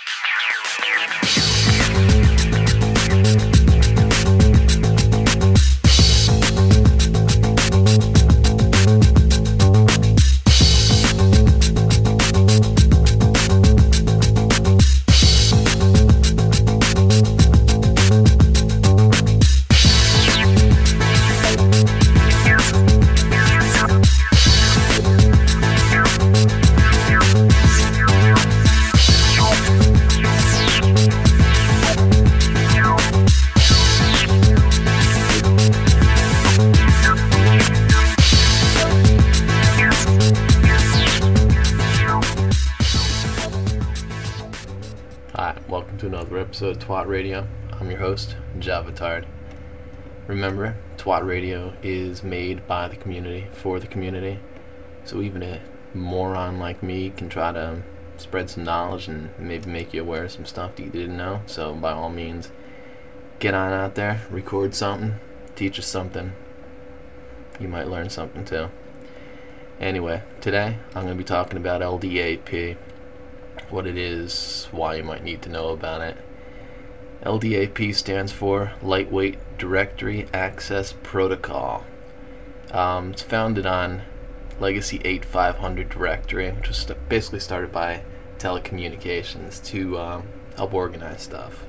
Hi, welcome to another episode of Twat Radio. I'm your host, Javatard. Remember, Twat Radio is made by the community, for the community, so even a moron like me can try to spread some knowledge and maybe make you aware of some stuff that you didn't know. So by all means, get on out there, record something, teach us something. You might learn something too. Anyway, today I'm going to be talking about LDAP. What it is, why you might need to know about it. LDAP stands for Lightweight Directory Access Protocol. It's founded on Legacy 8500 directory, which was basically started by telecommunications to help organize stuff.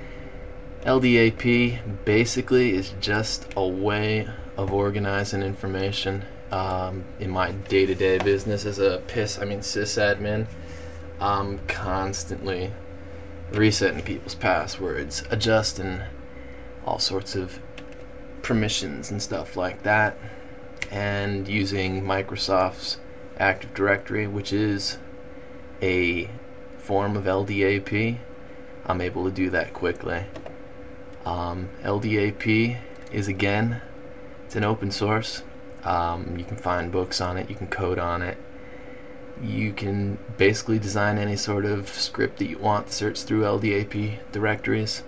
LDAP basically is just a way of organizing information. In my day-to-day business as a sysadmin, I'm constantly resetting people's passwords, adjusting all sorts of permissions and stuff like that, and using Microsoft's Active Directory, which is a form of LDAP. I'm able to do that quickly. LDAP is, again, it's an open source. You can find books on it, you can code on it. You can basically design any sort of script that you want to search through LDAP directories.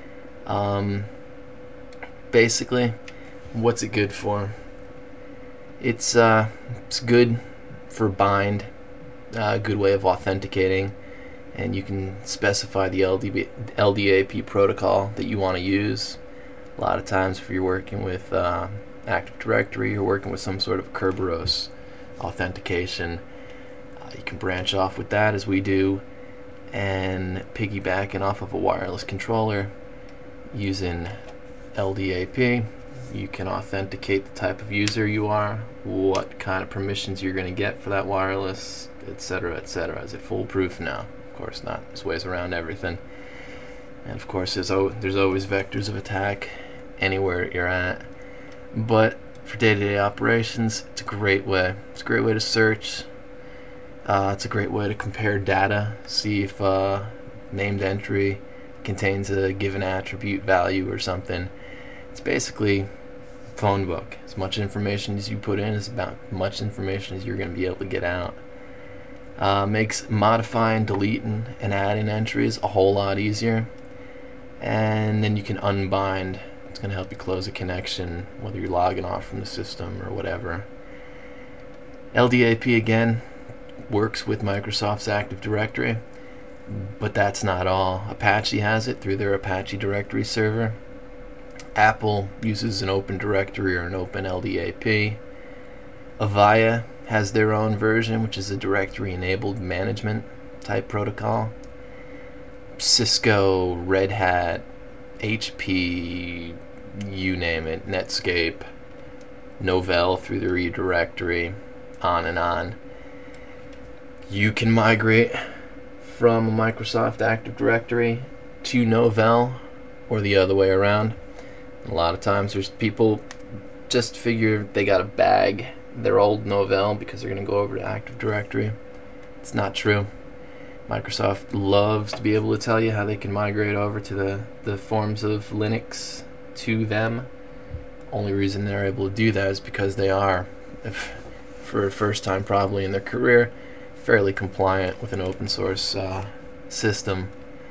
Basically, what's it good for? It's good for bind, a good way of authenticating, and you can specify the LDAP protocol that you want to use. A lot of times if you're working with Active Directory, you're working with some sort of Kerberos authentication. You can branch off with that, as we do, and piggybacking off of a wireless controller using LDAP. You can authenticate the type of user you are, what kind of permissions you're going to get for that wireless, etc., etc. Is it foolproof? No, of course not. There's ways around everything. And of course, there's always vectors of attack anywhere you're at. But for day-to-day operations, it's a great way. It's a great way to search. It's a great way to compare data, see if named entry contains a given attribute value or something. It's basically a phone book. As much information as you put in is about much information as you're going to be able to get out. Makes modifying, deleting, and adding entries a whole lot easier. And then you can unbind. It's going to help you close a connection, whether you're logging off from the system or whatever. LDAP, again, works with Microsoft's Active Directory, but that's not all. Apache has it through their Apache directory server. Apple uses an open directory or an open LDAP. Avaya has their own version, which is a directory enabled management type protocol. Cisco, Red Hat, HP, you name it, Netscape, Novell through their eDirectory, on and on. You can migrate from a Microsoft Active Directory to Novell, or the other way around. A lot of times there's people just figure they got to bag their old Novell because they're going to go over to Active Directory. It's not true. Microsoft loves to be able to tell you how they can migrate over to the forms of Linux to them. Only reason they're able to do that is because they are, for the first time probably in their career, fairly compliant with an open source system.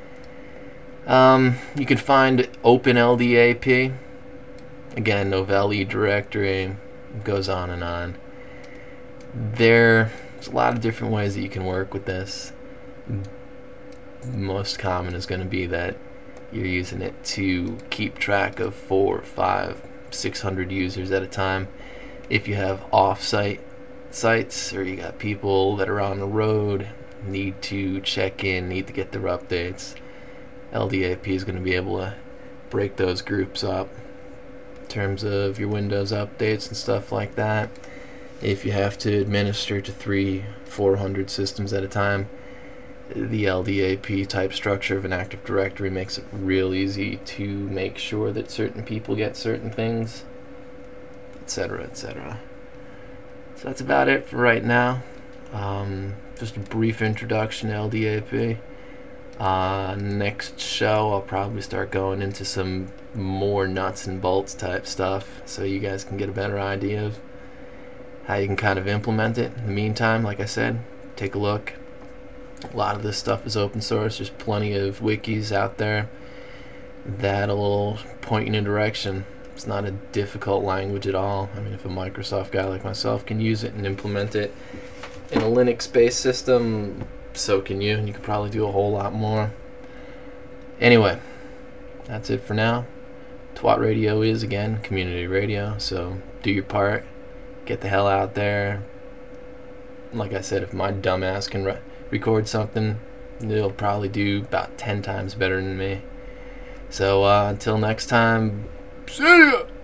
You can find OpenLDAP. Again, Novell eDirectory, goes on and on. There's a lot of different ways that you can work with this. most common is going to be that you're using it to keep track of 4, 5, 600 users at a time. If you have off-site sites, or you got people that are on the road, need to check in, need to get their updates, LDAP is going to be able to break those groups up in terms of your Windows updates and stuff like that. If you have to administer to 300-400 systems at a time, the LDAP type structure of an Active Directory makes it real easy to make sure that certain people get certain things, etc., etc. So that's about it for right now. Just a brief introduction to LDAP. Next show I'll probably start going into some more nuts and bolts type stuff, so you guys can get a better idea of how you can kind of implement it. In the meantime, like I said, take a look. A lot of this stuff is open source. There's plenty of wikis out there that'll point you in a direction. It's not a difficult language at all. I mean, if a Microsoft guy like myself can use it and implement it in a Linux-based system, so can you, and you could probably do a whole lot more. Anyway, that's it for now. Twat Radio is, again, community radio, so do your part. Get the hell out there. Like I said, if my dumbass can record something, it'll probably do about 10 times better than me. So until next time, see ya!